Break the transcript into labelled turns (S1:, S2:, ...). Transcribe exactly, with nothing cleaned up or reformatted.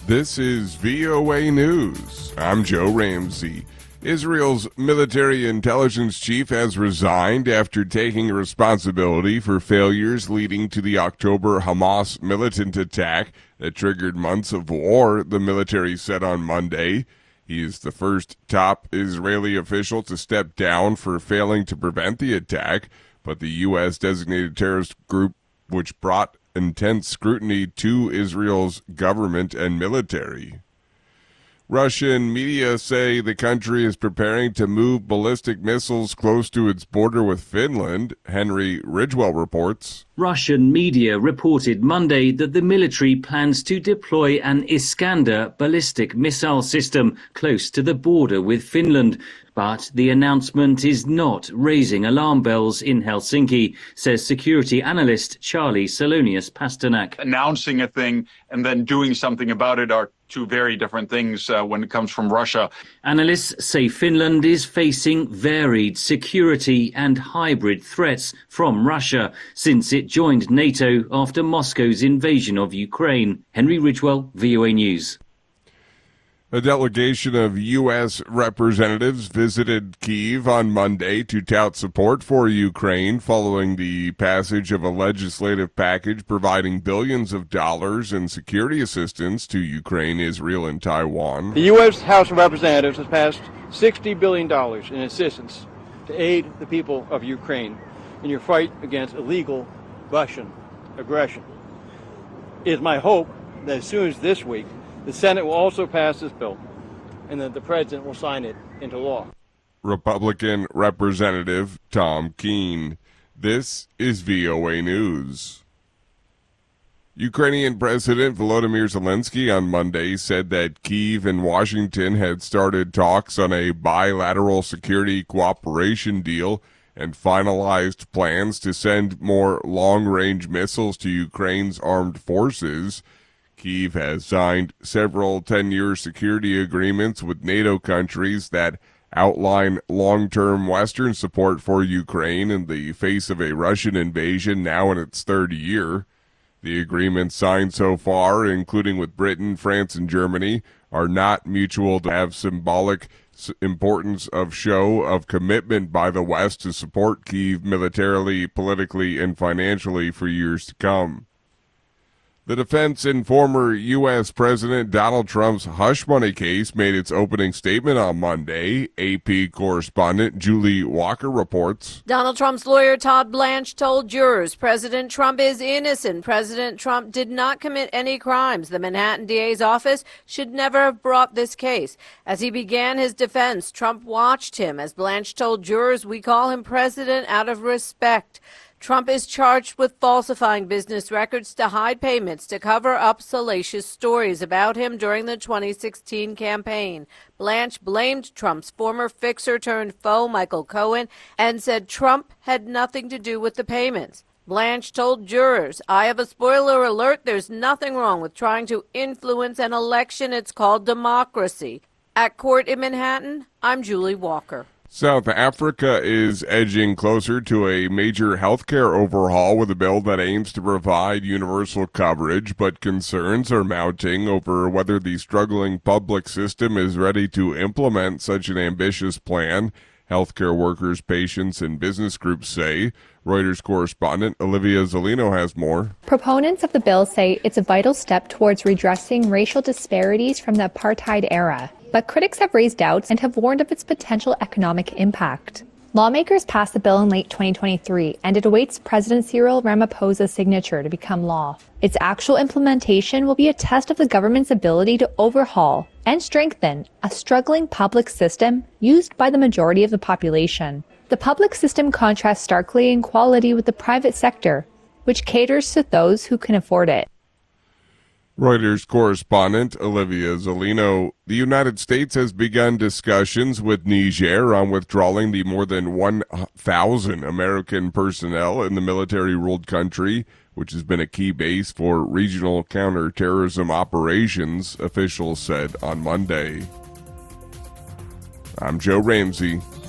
S1: This is V O A News. I'm Joe Ramsey. Israel's military intelligence chief has resigned after taking responsibility for failures leading to the October Hamas militant attack that triggered months of war, the military said on Monday. He is the first top Israeli official to step down for failing to prevent the attack, but the U S designated terrorist group, which brought intense scrutiny to Israel's government and military. Russian media say the country is preparing to move ballistic missiles close to its border with Finland. Henry Ridgwell reports.
S2: Russian media reported Monday that the military plans to deploy an Iskander ballistic missile system close to the border with Finland. But the announcement is not raising alarm bells in Helsinki, says security analyst Charlie Salonius Pasternak.
S3: Announcing a thing and then doing something about it are two very different things uh, when it comes from Russia.
S2: Analysts say Finland is facing varied security and hybrid threats from Russia since it joined NATO after Moscow's invasion of Ukraine. Henry Ridgwell, V O A News.
S1: A delegation of U S representatives visited Kyiv on Monday to tout support for Ukraine following the passage of a legislative package providing billions of dollars in security assistance to Ukraine, Israel, and Taiwan.
S4: The U S House of Representatives has passed sixty billion dollars in assistance to aid the people of Ukraine in your fight against illegal Russian aggression. It is my hope that as soon as this week, the Senate will also pass this bill, and that the President will sign it into law.
S1: Republican Representative Tom Keene. This is V O A News. Ukrainian President Volodymyr Zelensky on Monday said that Kyiv and Washington had started talks on a bilateral security cooperation deal and finalized plans to send more long-range missiles to Ukraine's armed forces. Kyiv has signed several ten-year security agreements with NATO countries that outline long-term Western support for Ukraine in the face of a Russian invasion now in its third year. The agreements signed so far, including with Britain, France, and Germany, are not mutual to have symbolic importance of show of commitment by the West to support Kyiv militarily, politically, and financially for years to come. The defense in former U S President Donald Trump's hush money case made its opening statement on Monday. A P correspondent Julie Walker reports.
S5: Donald Trump's lawyer Todd Blanche told jurors President Trump is innocent. President Trump did not commit any crimes. The Manhattan D A's office should never have brought this case. As he began his defense, Trump watched him. As Blanche told jurors, we call him president out of respect. Trump is charged with falsifying business records to hide payments to cover up salacious stories about him during the twenty sixteen campaign. Blanche blamed Trump's former fixer-turned-foe, Michael Cohen, and said Trump had nothing to do with the payments. Blanche told jurors, I have a spoiler alert, there's nothing wrong with trying to influence an election. It's called democracy. At court in Manhattan, I'm Julie Walker.
S1: South Africa is edging closer to a major healthcare overhaul with a bill that aims to provide universal coverage, but concerns are mounting over whether the struggling public system is ready to implement such an ambitious plan. Healthcare workers, patients, and business groups say. Reuters correspondent Olivia Zolino has more.
S6: Proponents of the bill say it's a vital step towards redressing racial disparities from the apartheid era. But critics have raised doubts and have warned of its potential economic impact. Lawmakers passed the bill in late twenty twenty-three, and it awaits President Cyril Ramaphosa's signature to become law. Its actual implementation will be a test of the government's ability to overhaul and strengthen a struggling public system used by the majority of the population. The public system contrasts starkly in quality with the private sector, which caters to those who can afford it.
S1: Reuters correspondent Olivia Zolino. The United States has begun discussions with Niger on withdrawing the more than one thousand American personnel in the military-ruled country, which has been a key base for regional counterterrorism operations, officials said on Monday. I'm Joe Ramsey.